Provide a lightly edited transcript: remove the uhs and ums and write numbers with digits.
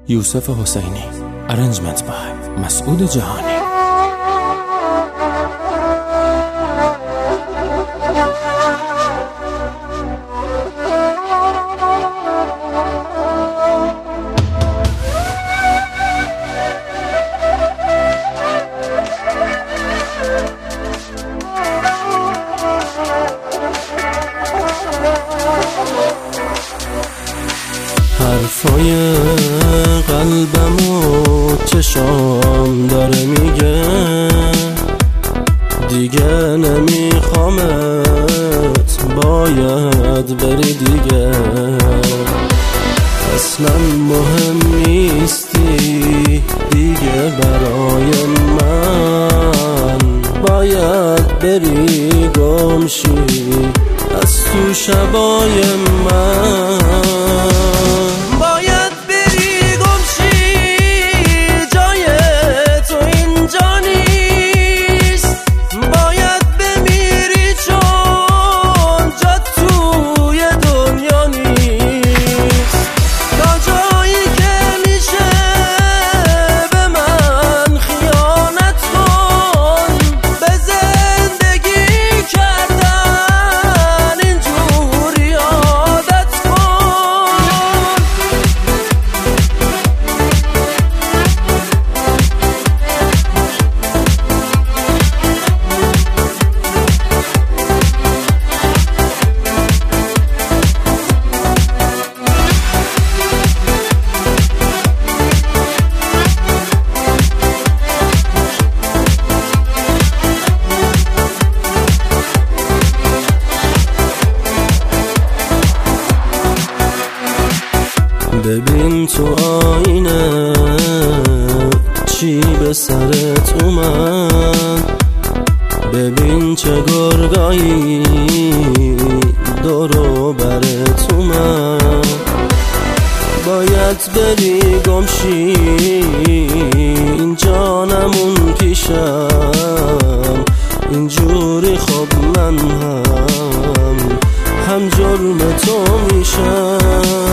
یوسف حسینی. Arrangement by مسعود جهانی. حرفای قلبم و چشام داره میگه دیگه نمیخوامت، باید بری دیگه، اصلا مهم نیستی دیگه برای من، باید بری گمشی از تو شبای من، باید بری گمشی جای تو اینجا نیست، باید بمیری چون جات توی دنیا نیست، تا جایی که میشه به من خیانت کن، به زندگی کردن اینجوری عادت کن. ببین تو آینه چی به سرت اومد، ببین چه گرگایی دورو برت اومد، باید بری گمشی اینجا نمون پیشم، اینجوری خب من هم جرم تو میشم.